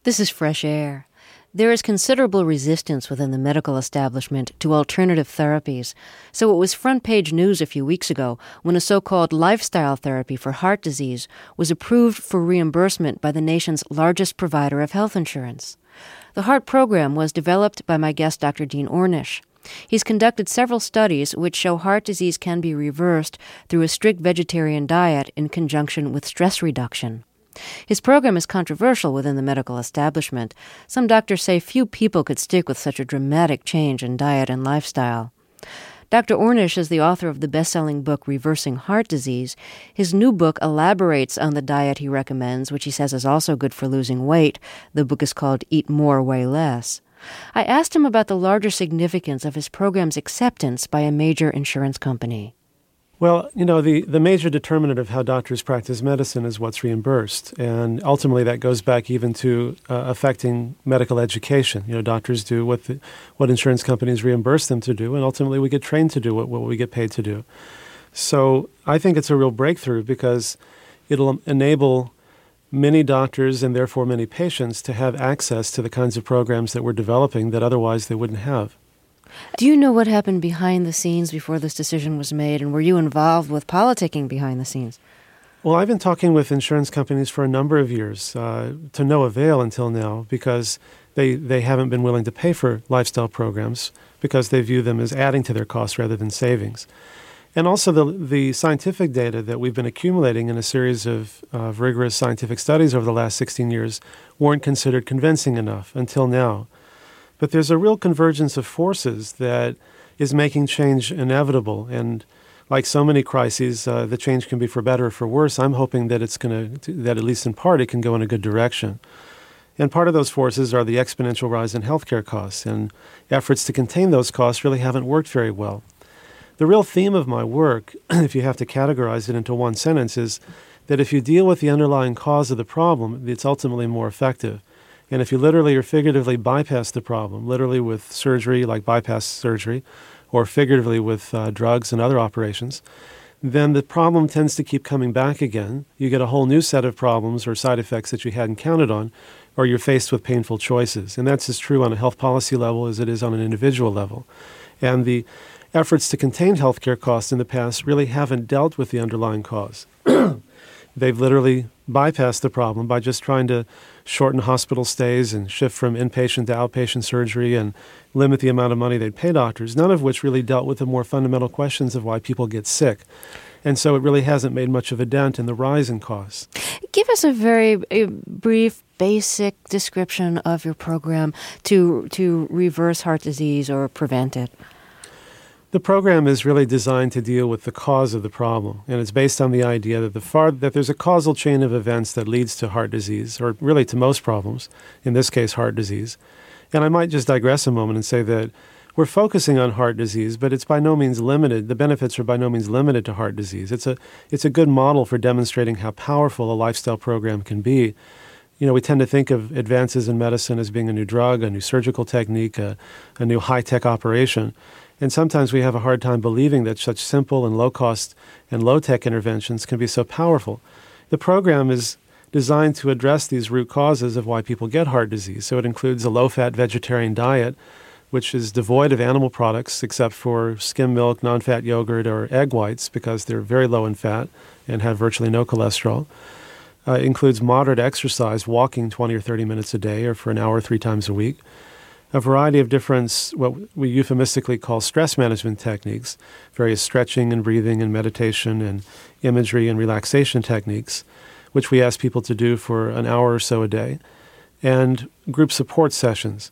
This is Fresh Air. There is considerable resistance within the medical establishment to alternative therapies, so it was front-page news a few weeks ago when a so-called lifestyle therapy for heart disease was approved for reimbursement by the nation's largest provider of health insurance. The HEART program was developed by my guest, Dr. Dean Ornish. He's conducted several studies which show heart disease can be reversed through a strict vegetarian diet in conjunction with stress reduction. His program is controversial within the medical establishment. Some doctors say few people could stick with such a dramatic change in diet and lifestyle. Dr. Ornish is the author of the best-selling book Reversing Heart Disease. His new book elaborates on the diet he recommends, which he says is also good for losing weight. The book is called Eat More, Weigh Less. I asked him about the larger significance of his program's acceptance by a major insurance company. Well, the major determinant of how doctors practice medicine is what's reimbursed. And ultimately, that goes back even to affecting medical education. Doctors do what insurance companies reimburse them to do, and ultimately we get trained to do what we get paid to do. So I think it's a real breakthrough because it'll enable many doctors and therefore many patients to have access to the kinds of programs that we're developing that otherwise they wouldn't have. Do you know what happened behind the scenes before this decision was made, and were you involved with politicking behind the scenes? Well, I've been talking with insurance companies for a number of years, to no avail until now, because they haven't been willing to pay for lifestyle programs because they view them as adding to their costs rather than savings. And also the scientific data that we've been accumulating in a series of rigorous scientific studies over the last 16 years weren't considered convincing enough until now. But there's a real convergence of forces that is making change inevitable. And like so many crises, the change can be for better or for worse. I'm hoping that that at least in part, it can go in a good direction. And part of those forces are the exponential rise in healthcare costs, and efforts to contain those costs really haven't worked very well. The real theme of my work, if you have to categorize it into one sentence, is that if you deal with the underlying cause of the problem, it's ultimately more effective. And if you literally or figuratively bypass the problem, literally with surgery like bypass surgery, or figuratively with drugs and other operations, then the problem tends to keep coming back again. You get a whole new set of problems or side effects that you hadn't counted on, or you're faced with painful choices. And that's as true on a health policy level as it is on an individual level. And the efforts to contain healthcare costs in the past really haven't dealt with the underlying cause. They've literally bypassed the problem by just trying to shorten hospital stays and shift from inpatient to outpatient surgery and limit the amount of money they'd pay doctors, none of which really dealt with the more fundamental questions of why people get sick. And so it really hasn't made much of a dent in the rise in costs. Give us a very brief, basic description of your program to reverse heart disease or prevent it. The program is really designed to deal with the cause of the problem, and it's based on the idea that there's a causal chain of events that leads to heart disease, or really to most problems, in this case heart disease. And I might just digress a moment and say that we're focusing on heart disease, but it's by no means limited. The benefits are by no means limited to heart disease. It's a good model for demonstrating how powerful a lifestyle program can be. We tend to think of advances in medicine as being a new drug, a new surgical technique, a new high-tech operation. And sometimes we have a hard time believing that such simple and low-cost and low-tech interventions can be so powerful. The program is designed to address these root causes of why people get heart disease. So it includes a low-fat vegetarian diet, which is devoid of animal products except for skim milk, non-fat yogurt, or egg whites because they're very low in fat and have virtually no cholesterol. It includes moderate exercise, walking 20 or 30 minutes a day or for an hour 3 times a week. A variety of different, what we euphemistically call stress management techniques, various stretching and breathing and meditation and imagery and relaxation techniques, which we ask people to do for an hour or so a day, and group support sessions.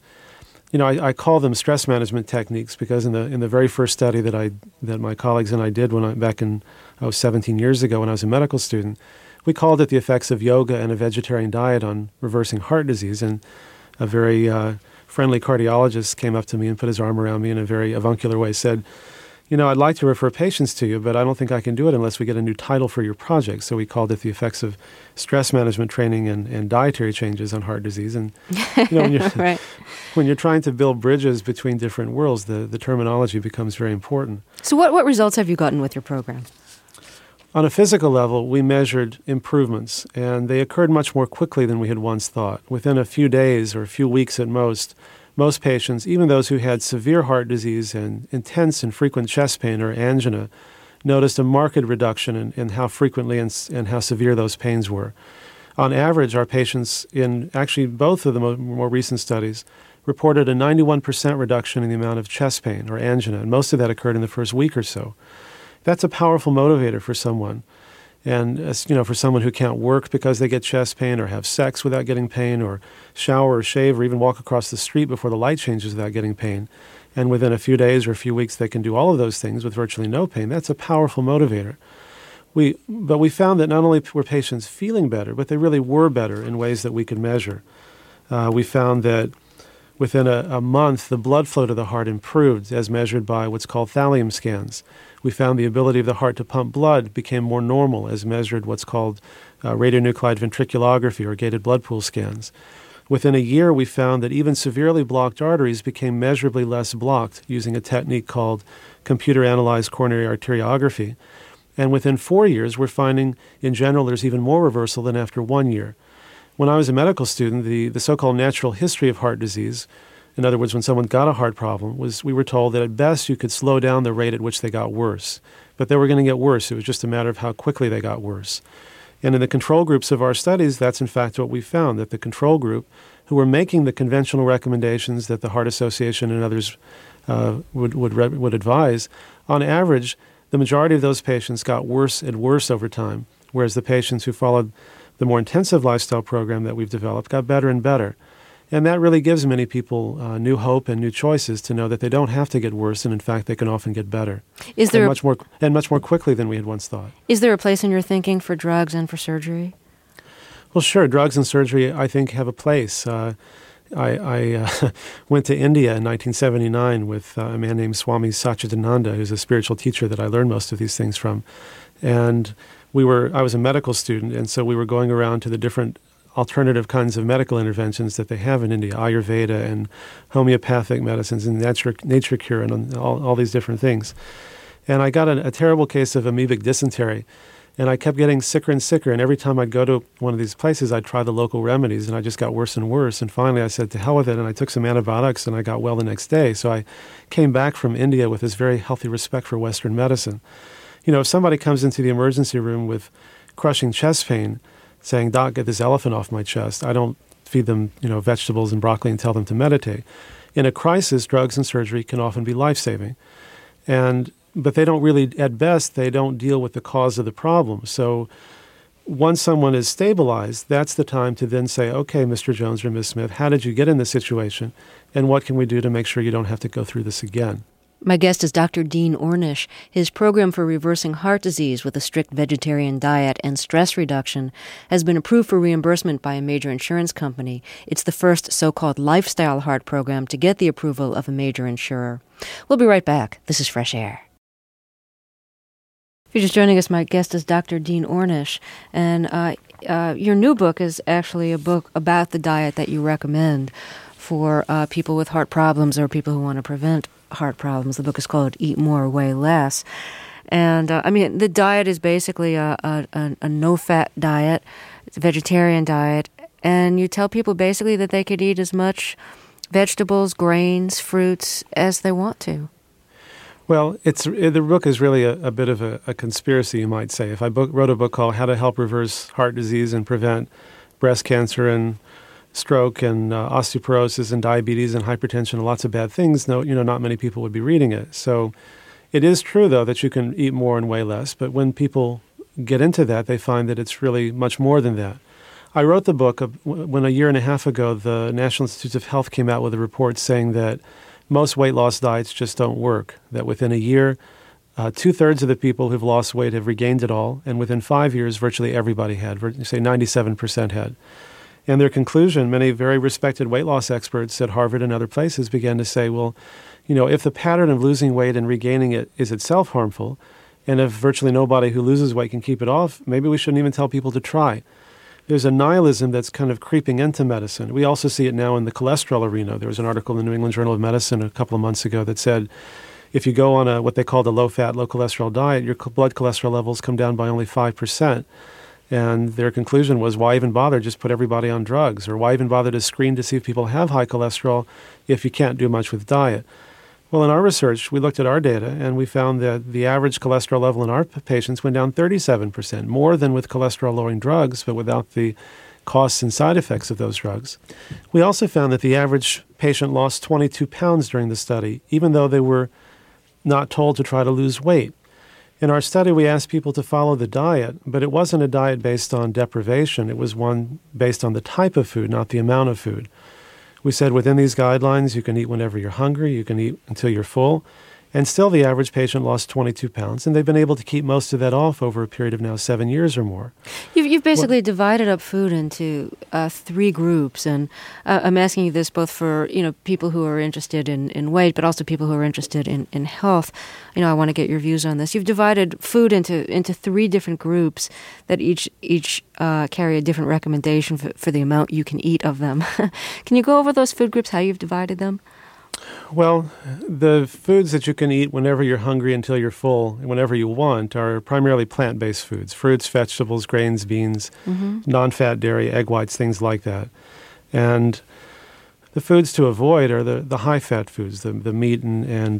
I call them stress management techniques because in the very first study that my colleagues and I did back in 17 years ago when I was a medical student, we called it the effects of yoga and a vegetarian diet on reversing heart disease. And a very friendly cardiologist came up to me and put his arm around me in a very avuncular way, said, I'd like to refer patients to you, but I don't think I can do it unless we get a new title for your project. So we called it the effects of stress management training and dietary changes on heart disease. And right. When you're trying to build bridges between different worlds, the terminology becomes very important. So what results have you gotten with your program? On a physical level, we measured improvements, and they occurred much more quickly than we had once thought. Within a few days or a few weeks at most patients, even those who had severe heart disease and intense and frequent chest pain or angina, noticed a marked reduction in how frequently and how severe those pains were. On average, our patients in actually both of the more recent studies reported a 91% reduction in the amount of chest pain or angina, and most of that occurred in the first week or so. That's a powerful motivator for someone. And for someone who can't work because they get chest pain, or have sex without getting pain, or shower or shave, or even walk across the street before the light changes without getting pain, and within a few days or a few weeks they can do all of those things with virtually no pain, that's a powerful motivator. But we found that not only were patients feeling better, but they really were better in ways that we could measure. We found that within a month, the blood flow to the heart improved as measured by what's called thallium scans. We found the ability of the heart to pump blood became more normal as measured what's called radionuclide ventriculography or gated blood pool scans. Within a year, we found that even severely blocked arteries became measurably less blocked using a technique called computer-analyzed coronary arteriography. And within 4 years, we're finding, in general, there's even more reversal than after 1 year. When I was a medical student, the so-called natural history of heart disease, in other words, when someone got a heart problem, we were told that at best you could slow down the rate at which they got worse. But they were going to get worse. It was just a matter of how quickly they got worse. And in the control groups of our studies, that's in fact what we found, that the control group, who were making the conventional recommendations that the Heart Association and others would advise, on average, the majority of those patients got worse and worse over time, whereas the patients who followed the more intensive lifestyle program that we've developed got better and better. And that really gives many people new hope and new choices to know that they don't have to get worse, and in fact, they can often get better. Is there much more quickly than we had once thought. Is there a place in your thinking for drugs and for surgery? Well, sure. Drugs and surgery, I think, have a place. I went to India in 1979 with a man named Swami Satchidananda, who's a spiritual teacher that I learned most of these things from. And I was a medical student, and so we were going around to the different alternative kinds of medical interventions that they have in India, Ayurveda and homeopathic medicines and nature cure and all these different things. And I got a terrible case of amoebic dysentery, and I kept getting sicker and sicker, and every time I'd go to one of these places, I'd try the local remedies, and I just got worse and worse. And finally I said, to hell with it, and I took some antibiotics, and I got well the next day. So I came back from India with this very healthy respect for Western medicine. If somebody comes into the emergency room with crushing chest pain, saying, "Doc, get this elephant off my chest," I don't feed them, vegetables and broccoli and tell them to meditate. In a crisis, drugs and surgery can often be life-saving. But they don't really, at best, they don't deal with the cause of the problem. So once someone is stabilized, that's the time to then say, okay, Mr. Jones or Ms. Smith, how did you get in this situation? And what can we do to make sure you don't have to go through this again? My guest is Dr. Dean Ornish. His program for reversing heart disease with a strict vegetarian diet and stress reduction has been approved for reimbursement by a major insurance company. It's the first so-called lifestyle heart program to get the approval of a major insurer. We'll be right back. This is Fresh Air. If you're just joining us, my guest is Dr. Dean Ornish, and your new book is actually a book about the diet that you recommend for people with heart problems or people who want to prevent heart problems. The book is called Eat More, Weigh Less. And, the diet is basically a no-fat diet. It's a vegetarian diet. And you tell people basically that they could eat as much vegetables, grains, fruits as they want to. Well, the book is really a bit of a conspiracy, you might say. If I wrote a book called How to Help Reverse Heart Disease and Prevent Breast Cancer and Stroke and osteoporosis and diabetes and hypertension and lots of bad things, not many people would be reading it. So it is true, though, that you can eat more and weigh less. But when people get into that, they find that it's really much more than that. I wrote the book when a year and a half ago, the National Institutes of Health came out with a report saying that most weight loss diets just don't work, that within a year, 2/3 of the people who've lost weight have regained it all, and within 5 years, virtually everybody had, say 97% had. And their conclusion, many very respected weight loss experts at Harvard and other places began to say, well, if the pattern of losing weight and regaining it is itself harmful, and if virtually nobody who loses weight can keep it off, maybe we shouldn't even tell people to try. There's a nihilism that's kind of creeping into medicine. We also see it now in the cholesterol arena. There was an article in the New England Journal of Medicine a couple of months ago that said, If you go on what they call the low-fat, low-cholesterol diet, your blood cholesterol levels come down by only 5%. And their conclusion was, why even bother? Just put everybody on drugs. Or why even bother to screen to see if people have high cholesterol if you can't do much with diet? Well, in our research, we looked at our data, and we found that the average cholesterol level in our patients went down 37%, more than with cholesterol-lowering drugs, but without the costs and side effects of those drugs. We also found that the average patient lost 22 pounds during the study, even though they were not told to try to lose weight. In our study, we asked people to follow the diet, but it wasn't a diet based on deprivation. It was one based on the type of food, not the amount of food. We said within these guidelines, you can eat whenever you're hungry, you can eat until you're full, and still the average patient lost 22 pounds, and they've been able to keep most of that off over a period of now 7 years or more. You've basically divided up food into 3 groups, and I'm asking you this both for people who are interested in weight, but also people who are interested in health. I want to get your views on this. You've divided food into 3 different groups that each carry a different recommendation for the amount you can eat of them. Can you go over those food groups, how you've divided them? Well, the foods that you can eat whenever you're hungry until you're full, and whenever you want, are primarily plant-based foods: fruits, vegetables, grains, beans, non-fat dairy, egg whites, things like that. And the foods to avoid are the high-fat foods, the meat and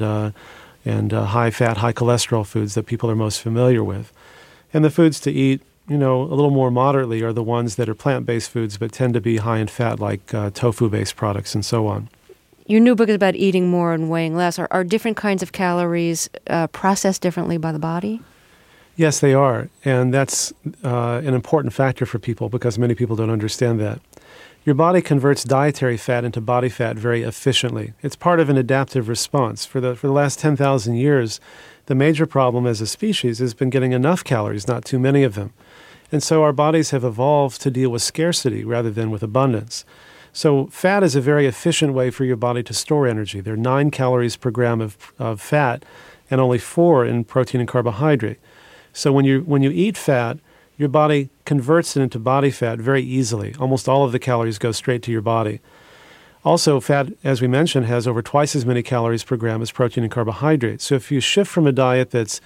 high-fat, high-cholesterol foods that people are most familiar with. And the foods to eat, a little more moderately, are the ones that are plant-based foods but tend to be high in fat, like tofu-based products and so on. Your new book is about eating more and weighing less. Are different kinds of calories processed differently by the body? Yes, they are. And that's an important factor for people because many people don't understand that. Your body converts dietary fat into body fat very efficiently. It's part of an adaptive response. For the last 10,000 years, the major problem as a species has been getting enough calories, not too many of them. And so our bodies have evolved to deal with scarcity rather than with abundance. So fat is a very efficient way for your body to store energy. There are 9 calories per gram of fat and only 4 in protein and carbohydrate. So when you eat fat, your body converts it into body fat very easily. Almost all of the calories go straight to your body. Also, fat, as we mentioned, has over twice as many calories per gram as protein and carbohydrate. So if you shift from a diet that's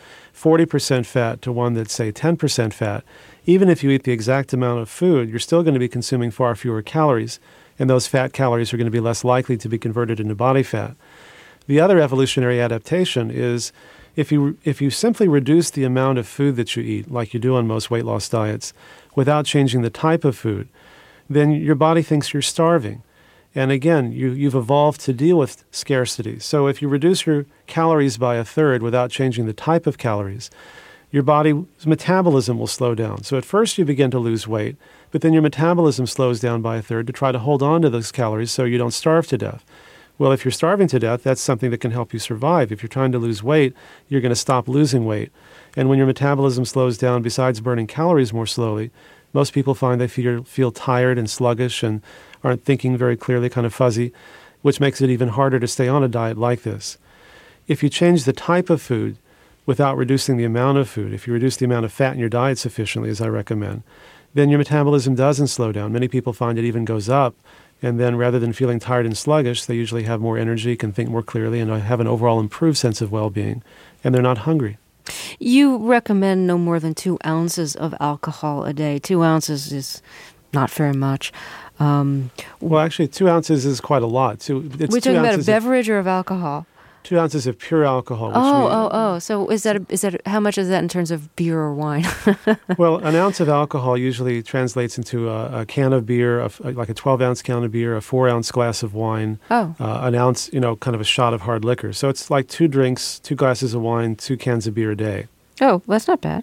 40% fat to one that's, say, 10% fat, even if you eat the exact amount of food, you're still going to be consuming far fewer calories, and those fat calories are going to be less likely to be converted into body fat. The other evolutionary adaptation is if you simply reduce the amount of food that you eat, like you do on most weight loss diets, without changing the type of food, then your body thinks you're starving. And again, you've evolved to deal with scarcity. So if you reduce your calories by a third without changing the type of calories, your body's metabolism will slow down. So at first you begin to lose weight, but then your metabolism slows down by a third to try to hold on to those calories so you don't starve to death. Well, if you're starving to death, that's something that can help you survive. If you're trying to lose weight, you're going to stop losing weight. And when your metabolism slows down, besides burning calories more slowly, most people find they feel tired and sluggish and aren't thinking very clearly, kind of fuzzy, which makes it even harder to stay on a diet like this. If you change the type of food without reducing the amount of food, if you reduce the amount of fat in your diet sufficiently, as I recommend, then your metabolism doesn't slow down. Many people find it even goes up, and then rather than feeling tired and sluggish, they usually have more energy, can think more clearly, and have an overall improved sense of well-being, and they're not hungry. You recommend no more than 2 ounces of alcohol a day. 2 ounces is not very much. Well, actually, 2 ounces is quite a lot. We're talking about a beverage or of alcohol? 2 ounces of pure alcohol. So is that how much is that in terms of beer or wine? Well, an ounce of alcohol usually translates into a can of beer, like a 12-ounce can of beer, a 4-ounce glass of wine, an ounce, kind of a shot of hard liquor. So it's like 2 drinks, 2 glasses of wine, 2 cans of beer a day. Oh, that's not bad.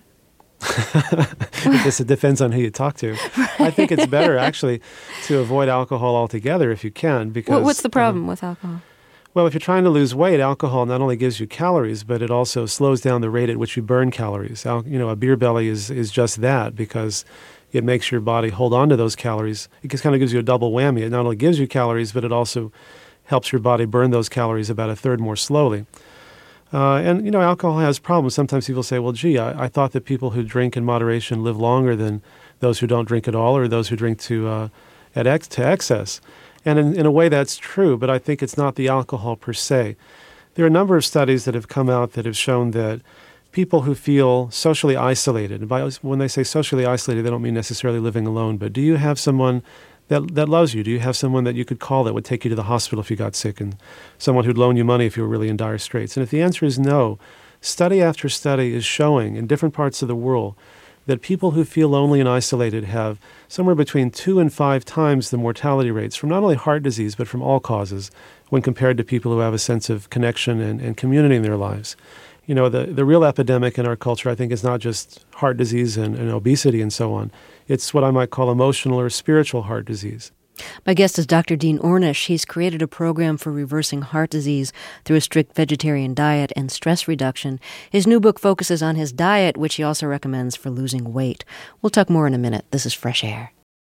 I guess it depends on who you talk to. Right. I think it's better, actually, to avoid alcohol altogether if you can. Because what's the problem with alcohol? Well, if you're trying to lose weight, alcohol not only gives you calories, but it also slows down the rate at which you burn calories. A beer belly is just that, because it makes your body hold on to those calories. It just kind of gives you a double whammy. It not only gives you calories, but it also helps your body burn those calories about a third more slowly. And alcohol has problems. Sometimes people say, well, gee, I thought that people who drink in moderation live longer than those who don't drink at all, or those who drink to excess. And in a way, that's true, but I think it's not the alcohol per se. There are a number of studies that have come out that have shown that people who feel socially isolated, and when they say socially isolated, they don't mean necessarily living alone, but do you have someone that loves you? Do you have someone that you could call that would take you to the hospital if you got sick, and someone who'd loan you money if you were really in dire straits? And if the answer is no, study after study is showing in different parts of the world that people who feel lonely and isolated have somewhere between 2 and 5 times the mortality rates from not only heart disease but from all causes when compared to people who have a sense of connection and community in their lives. You know, the real epidemic in our culture, I think, is not just heart disease and obesity and so on. It's what I might call emotional or spiritual heart disease. My guest is Dr. Dean Ornish. He's created a program for reversing heart disease through a strict vegetarian diet and stress reduction. His new book focuses on his diet, which he also recommends for losing weight. We'll talk more in a minute. This is Fresh Air.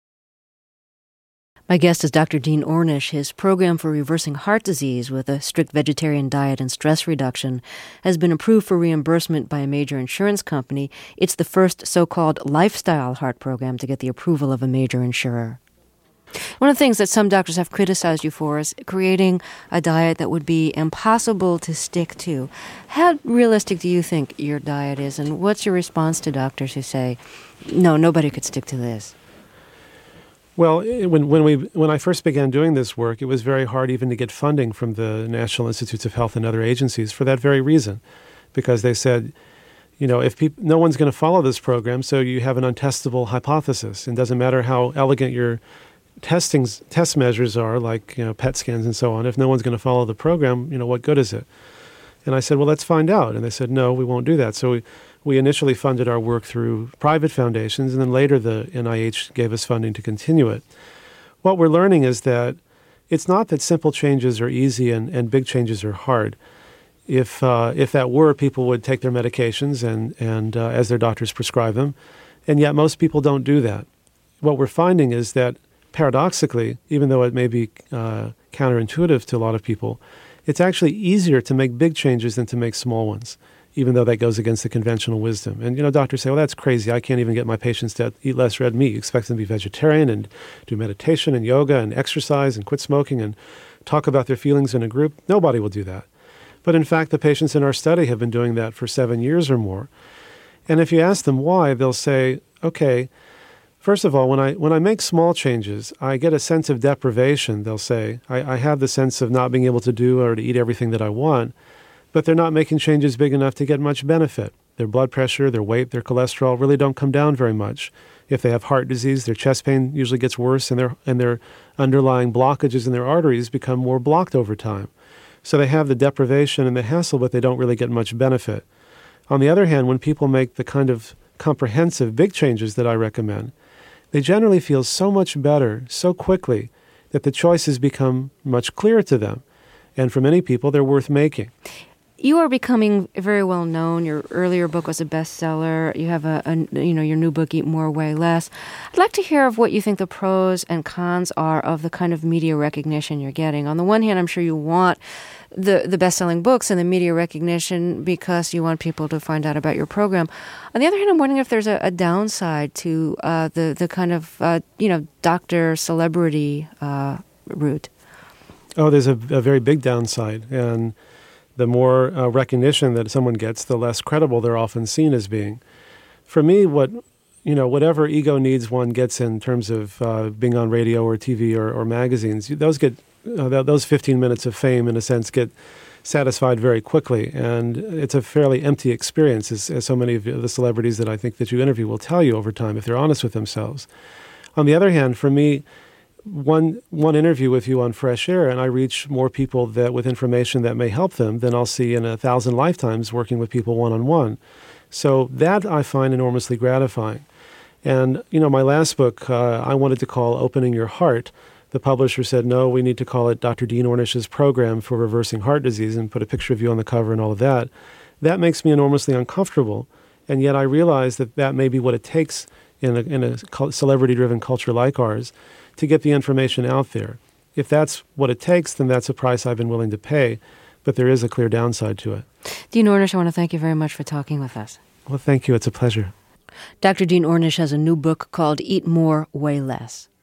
My guest is Dr. Dean Ornish. His program for reversing heart disease with a strict vegetarian diet and stress reduction has been approved for reimbursement by a major insurance company. It's the first so-called lifestyle heart program to get the approval of a major insurer. One of the things that some doctors have criticized you for is creating a diet that would be impossible to stick to. How realistic do you think your diet is, and what's your response to doctors who say, no, nobody could stick to this? Well, when I first began doing this work, it was very hard even to get funding from the National Institutes of Health and other agencies for that very reason, because they said, you know, no one's going to follow this program, so you have an untestable hypothesis. It doesn't matter how elegant your test measures are, like, you know, PET scans and so on. If no one's going to follow the program, you know, what good is it? And I said, well, let's find out. And they said, no, we won't do that. So we initially funded our work through private foundations, and then later the NIH gave us funding to continue it. What we're learning is that it's not that simple changes are easy and big changes are hard. If that were, people would take their medications and as their doctors prescribe them, and yet most people don't do that. What we're finding is that, paradoxically, even though it may be counterintuitive to a lot of people, it's actually easier to make big changes than to make small ones, even though that goes against the conventional wisdom. And, you know, doctors say, well, that's crazy. I can't even get my patients to eat less red meat. You expect them to be vegetarian and do meditation and yoga and exercise and quit smoking and talk about their feelings in a group. Nobody will do that. But in fact, the patients in our study have been doing that for 7 years or more. And if you ask them why, they'll say, okay, first of all, when I make small changes, I get a sense of deprivation, they'll say. I have the sense of not being able to do or to eat everything that I want, but they're not making changes big enough to get much benefit. Their blood pressure, their weight, their cholesterol really don't come down very much. If they have heart disease, their chest pain usually gets worse, and their underlying blockages in their arteries become more blocked over time. So they have the deprivation and the hassle, but they don't really get much benefit. On the other hand, when people make the kind of comprehensive big changes that I recommend, they generally feel so much better so quickly that the choices become much clearer to them. And for many people, they're worth making. You are becoming very well known. Your earlier book was a bestseller. You have your new book, Eat More, Weigh Less. I'd like to hear of what you think the pros and cons are of the kind of media recognition you're getting. On the one hand, I'm sure you want the best-selling books and the media recognition because you want people to find out about your program. On the other hand, I'm wondering if there's a downside to the kind of doctor celebrity route. Oh, there's a very big downside, and the more recognition that someone gets, the less credible they're often seen as being. For me, whatever ego needs one gets in terms of being on radio or TV or magazines, those 15 minutes of fame, in a sense, get satisfied very quickly, and it's a fairly empty experience, as so many of the celebrities that I think that you interview will tell you over time if they're honest with themselves. On the other hand, for me, one interview with you on Fresh Air, and I reach more people with information that may help them than I'll see in 1,000 lifetimes working with people one-on-one. So that I find enormously gratifying. And, my last book, I wanted to call Opening Your Heart. The publisher said, no, we need to call it Dr. Dean Ornish's Program for Reversing Heart Disease, and put a picture of you on the cover and all of that. That makes me enormously uncomfortable, and yet I realize that may be what it takes in a celebrity-driven culture like ours to get the information out there. If that's what it takes, then that's a price I've been willing to pay, but there is a clear downside to it. Dean Ornish, I want to thank you very much for talking with us. Well, thank you. It's a pleasure. Dr. Dean Ornish has a new book called Eat More, Weigh Less.